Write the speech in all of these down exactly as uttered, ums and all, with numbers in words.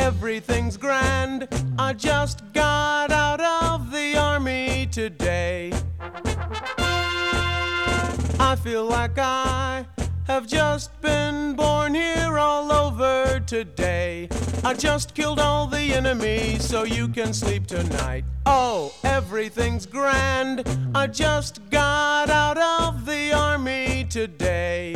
everything's grand. I just got out of the army today. I feel like I have just been born here all over today. I just killed all the enemies so you can sleep tonight. Oh, everything's grand. I just got out of the army today.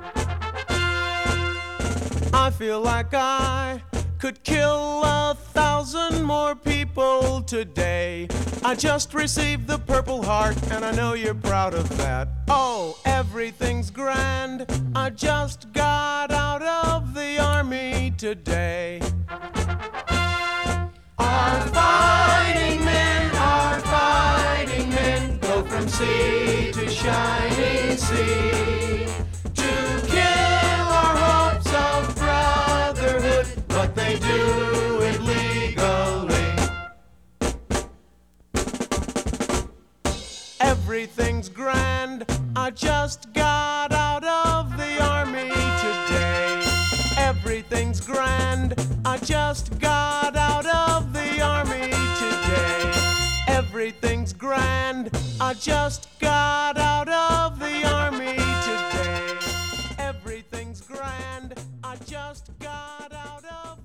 I feel like I could kill a thousand more people today. I just received the Purple Heart, and I know you're proud of that. Oh, everything's grand. I just got out of the army today. Our fighting men, our fighting men go from sea to shining sea to kill our hopes of brotherhood, but they do it legally. Everything's grand. I just got out of the army today. Everything's grand. I just got out of the army today. Everything's grand. I just got out of the army today. Everything's grand. I just got out of